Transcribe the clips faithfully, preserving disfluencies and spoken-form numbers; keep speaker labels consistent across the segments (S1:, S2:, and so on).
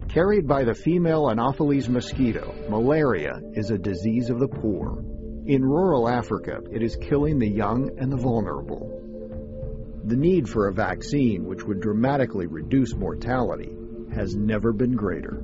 S1: Carried by the female Anopheles mosquito, malaria is a disease of the poor. In rural Africa, it is killing the young and the vulnerable. The need for a vaccine which would dramatically reduce mortality has never been greater.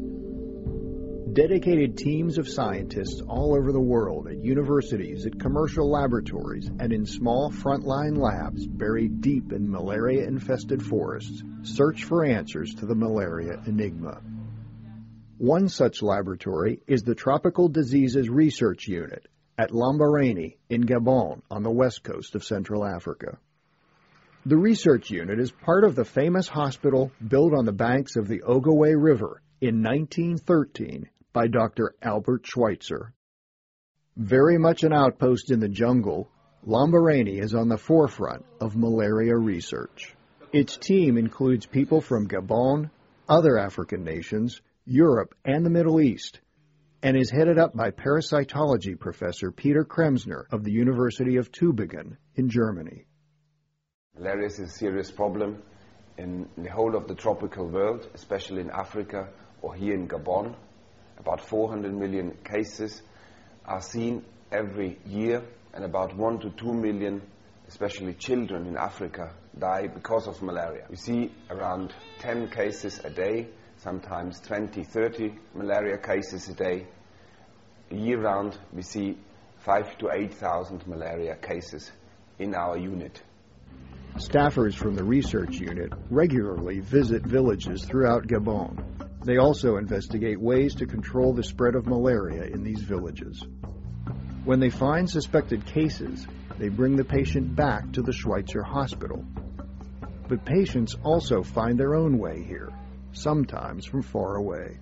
S1: Dedicated teams of scientists all over the world at universities, at commercial laboratories, and in small frontline labs buried deep in malaria-infested forests search for answers to the malaria enigma. One such laboratory is the Tropical Diseases Research Unit at Lambaréné in Gabon on the west coast of Central Africa. The research unit is part of the famous hospital built on the banks of the Ogooué River in nineteen thirteen by Doctor Albert Schweitzer. Very much an outpost in the jungle, Lambaréné is on the forefront of malaria research. Its team includes people from Gabon, other African nations, Europe, and the Middle East, and is headed up by parasitology professor Peter Kremsner of the University of Tübingen in Germany.
S2: Malaria is a serious problem in the whole of the tropical world, especially in Africa or here in Gabon. About four hundred million cases are seen every year, and about one to two million, especially children in Africa, die because of malaria. We see around ten cases a day, sometimes twenty, thirty malaria cases a day. Year-round, we see five to eight thousand malaria cases in our unit.
S1: Staffers from the research unit regularly visit villages throughout Gabon. They also investigate ways to control the spread of malaria in these villages. When they find suspected cases, they bring the patient back to the Schweitzer Hospital. But patients also find their own way here, sometimes from far away.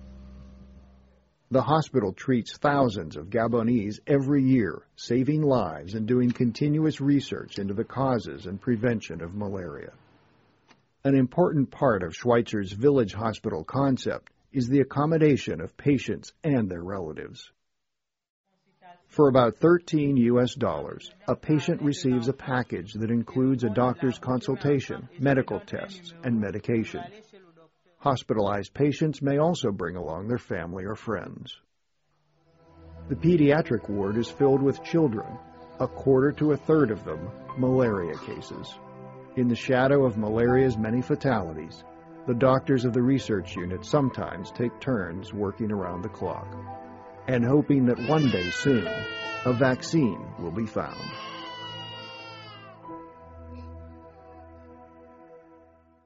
S1: The hospital treats thousands of Gabonese every year, saving lives and doing continuous research into the causes and prevention of malaria. An important part of Schweitzer's village hospital concept is the accommodation of patients and their relatives. For about thirteen U S dollars, a patient receives a package that includes a doctor's consultation, medical tests, and medication. Hospitalized patients may also bring along their family or friends. The pediatric ward is filled with children, a quarter to a third of them malaria cases. In the shadow of malaria's many fatalities, the doctors of the research unit sometimes take turns working around the clock and hoping that one day soon a vaccine will be found.